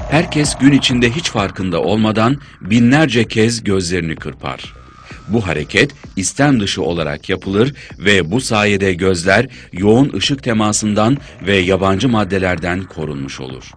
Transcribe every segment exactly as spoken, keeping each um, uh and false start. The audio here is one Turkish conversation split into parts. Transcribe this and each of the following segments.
Herkes gün içinde hiç farkında olmadan binlerce kez gözlerini kırpar. Bu hareket istem dışı olarak yapılır ve bu sayede gözler yoğun ışık temasından ve yabancı maddelerden korunmuş olur.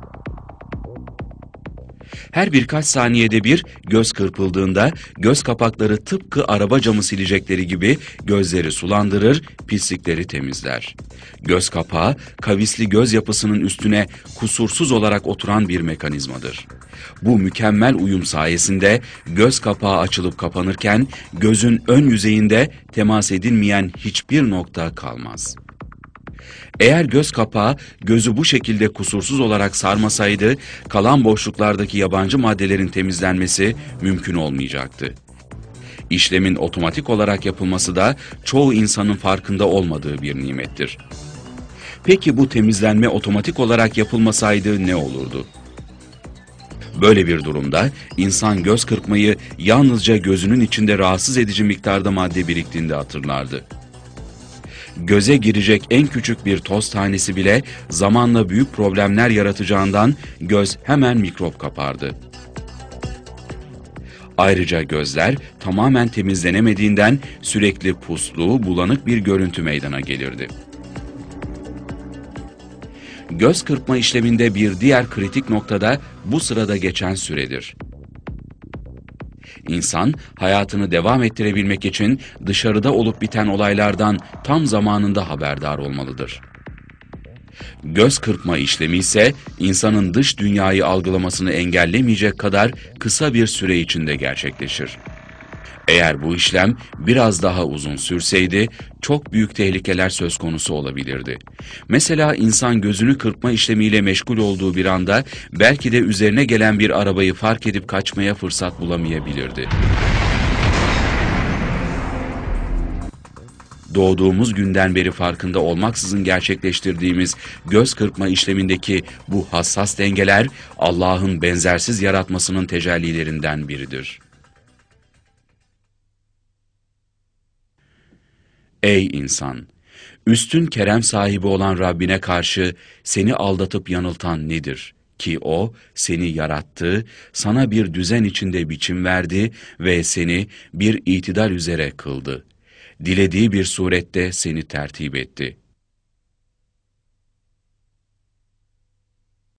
Her birkaç saniyede bir göz kırpıldığında göz kapakları tıpkı araba camı silecekleri gibi gözleri sulandırır, pislikleri temizler. Göz kapağı, kavisli göz yapısının üstüne kusursuz olarak oturan bir mekanizmadır. Bu mükemmel uyum sayesinde göz kapağı açılıp kapanırken gözün ön yüzeyinde temas edilmeyen hiçbir nokta kalmaz. Eğer göz kapağı gözü bu şekilde kusursuz olarak sarmasaydı, kalan boşluklardaki yabancı maddelerin temizlenmesi mümkün olmayacaktı. İşlemin otomatik olarak yapılması da çoğu insanın farkında olmadığı bir nimettir. Peki bu temizlenme otomatik olarak yapılmasaydı ne olurdu? Böyle bir durumda insan göz kırpmayı yalnızca gözünün içinde rahatsız edici miktarda madde biriktiğinde hatırlardı. Göze girecek en küçük bir toz tanesi bile zamanla büyük problemler yaratacağından göz hemen mikrop kapardı. Ayrıca gözler tamamen temizlenemediğinden sürekli puslu, bulanık bir görüntü meydana gelirdi. Göz kırpma işleminde bir diğer kritik noktada bu sırada geçen süredir. İnsan, hayatını devam ettirebilmek için dışarıda olup biten olaylardan tam zamanında haberdar olmalıdır. Göz kırpma işlemi ise insanın dış dünyayı algılamasını engellemeyecek kadar kısa bir süre içinde gerçekleşir. Eğer bu işlem biraz daha uzun sürseydi, çok büyük tehlikeler söz konusu olabilirdi. Mesela insan gözünü kırpma işlemiyle meşgul olduğu bir anda belki de üzerine gelen bir arabayı fark edip kaçmaya fırsat bulamayabilirdi. Doğduğumuz günden beri farkında olmaksızın gerçekleştirdiğimiz göz kırpma işlemindeki bu hassas dengeler Allah'ın benzersiz yaratmasının tecellilerinden biridir. Ey insan! Üstün kerem sahibi olan Rabbine karşı seni aldatıp yanıltan nedir? Ki O seni yarattı, sana bir düzen içinde biçim verdi ve seni bir itidal üzere kıldı. Dilediği bir surette seni tertip etti.